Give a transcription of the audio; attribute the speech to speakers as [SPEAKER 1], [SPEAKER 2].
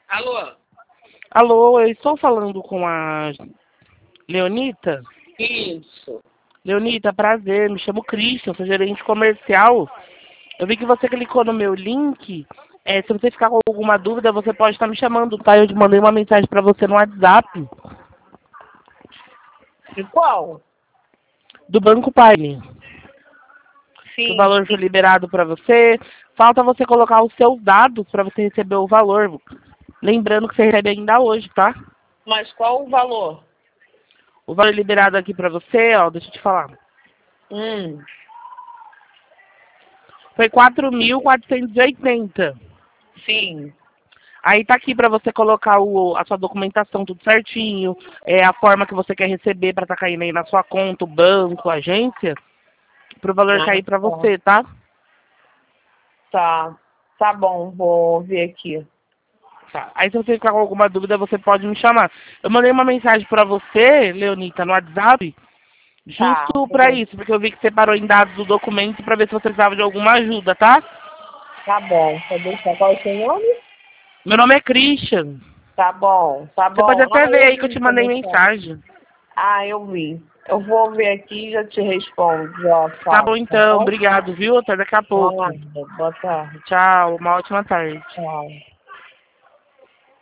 [SPEAKER 1] Alô?
[SPEAKER 2] Alô, eu estou falando com a Leonita?
[SPEAKER 1] Isso.
[SPEAKER 2] Leonita, prazer, me chamo Christian, sou gerente comercial. Eu vi que você clicou no meu link. Se você ficar com alguma dúvida, você pode estar me chamando, tá? Eu te mandei uma mensagem para você no WhatsApp,
[SPEAKER 1] De qual?
[SPEAKER 2] do Banco Paine. Que o
[SPEAKER 1] Sim.
[SPEAKER 2] valor foi liberado para você. Falta você colocar os seus dados para você receber o valor. Lembrando que você recebe ainda hoje, tá?
[SPEAKER 1] Mas qual o valor?
[SPEAKER 2] O valor liberado aqui para você, ó, deixa eu te falar.
[SPEAKER 1] Hum.
[SPEAKER 2] Foi 4.480.
[SPEAKER 1] Sim.
[SPEAKER 2] Aí tá aqui para você colocar a sua documentação tudo certinho, a forma que você quer receber para estar caindo aí na sua conta, o banco, a agência, para o valor
[SPEAKER 1] Ah,
[SPEAKER 2] cair para
[SPEAKER 1] tá.
[SPEAKER 2] você, tá?
[SPEAKER 1] Tá. Tá bom, vou ver aqui.
[SPEAKER 2] Tá. Aí se você ficar com alguma dúvida, você pode me chamar. Eu mandei uma mensagem para você, Leonita, no WhatsApp,
[SPEAKER 1] Tá.
[SPEAKER 2] justo para isso, porque eu vi que você parou em dados do documento para ver se você precisava de alguma ajuda, tá?
[SPEAKER 1] Tá bom. Pode deixar. Qual é o seu nome?
[SPEAKER 2] Meu nome é Christian.
[SPEAKER 1] Tá bom. Tá
[SPEAKER 2] Você pode
[SPEAKER 1] bom.
[SPEAKER 2] até ver
[SPEAKER 1] Eu
[SPEAKER 2] aí que eu
[SPEAKER 1] vi
[SPEAKER 2] te
[SPEAKER 1] essa
[SPEAKER 2] mandei
[SPEAKER 1] mensagem.
[SPEAKER 2] mensagem.
[SPEAKER 1] Eu vi. Eu vou ver aqui e já te respondo. Já
[SPEAKER 2] Tá bom
[SPEAKER 1] falo, tá
[SPEAKER 2] então,
[SPEAKER 1] bom?
[SPEAKER 2] obrigado, viu? Até daqui a pouco.
[SPEAKER 1] Nada. Boa tarde.
[SPEAKER 2] Tchau, uma ótima tarde.
[SPEAKER 1] Tchau.